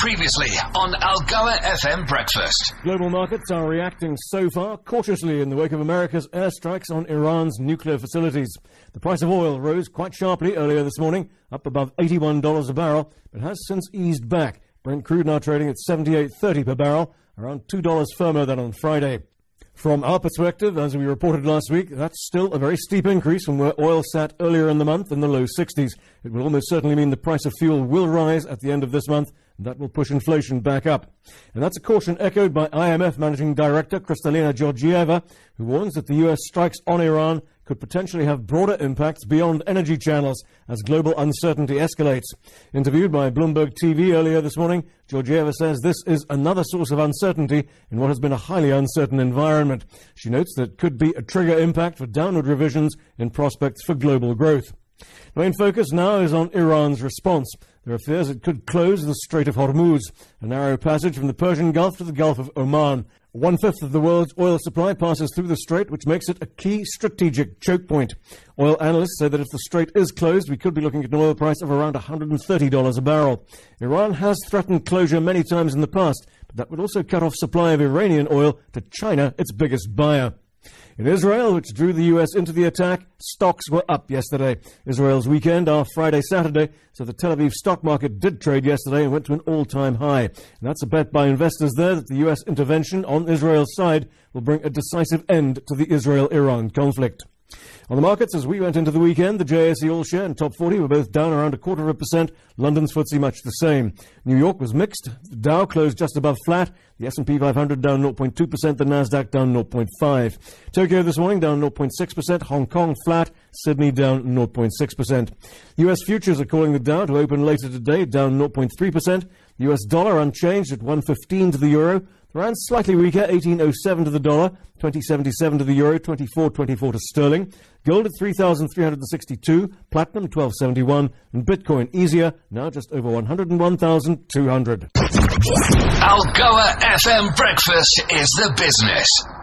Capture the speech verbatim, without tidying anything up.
Previously on Algoa F M Breakfast. Global markets are reacting so far cautiously in the wake of America's airstrikes on Iran's nuclear facilities. The price of oil rose quite sharply earlier this morning, up above eighty-one dollars a barrel, but has since eased back. Brent crude now trading at seventy-eight thirty per barrel, around two dollars firmer than on Friday. From our perspective, as we reported last week, that's still a very steep increase from where oil sat earlier in the month in the low sixties. It will almost certainly mean the price of fuel will rise at the end of this month, and that will push inflation back up. And that's a caution echoed by I M F Managing Director Kristalina Georgieva, who warns that the U S strikes on Iran could potentially have broader impacts beyond energy channels as global uncertainty escalates. Interviewed by Bloomberg T V earlier this morning, Georgieva says this is another source of uncertainty in what has been a highly uncertain environment. She notes that it could be a trigger impact for downward revisions in prospects for global growth. The main focus now is on Iran's response. There are fears it could close the Strait of Hormuz, a narrow passage from the Persian Gulf to the Gulf of Oman. One-fifth of the world's oil supply passes through the strait, which makes it a key strategic choke point. Oil analysts say that if the strait is closed, we could be looking at an oil price of around one hundred thirty dollars a barrel. Iran has threatened closure many times in the past, but that would also cut off supply of Iranian oil to China, its biggest buyer. In Israel, which drew the U S into the attack, stocks were up yesterday. Israel's weekend are Friday-Saturday, so the Tel Aviv stock market did trade yesterday and went to an all-time high. And that's a bet by investors there that the U S intervention on Israel's side will bring a decisive end to the Israel-Iran conflict. On the markets, as we went into the weekend, the J S E All-Share and Top forty were both down around a quarter of a percent. London's F T S E much the same. New York was mixed. The Dow closed just above flat. The S and P five hundred down zero point two percent. The Nasdaq down zero point five. Tokyo this morning down zero point six percent. Hong Kong flat. Sydney down zero point six percent. U S futures are calling the Dow to open later today, down zero point three percent. The U S dollar unchanged at one fifteen to the euro. The rand slightly weaker, eighteen oh seven to the dollar, twenty seventy-seven to the euro, twenty-four twenty-four to sterling. Gold at three thousand three hundred sixty-two, platinum twelve seventy-one, and Bitcoin easier, now just over one hundred one thousand two hundred. Algoa F M Breakfast is the business.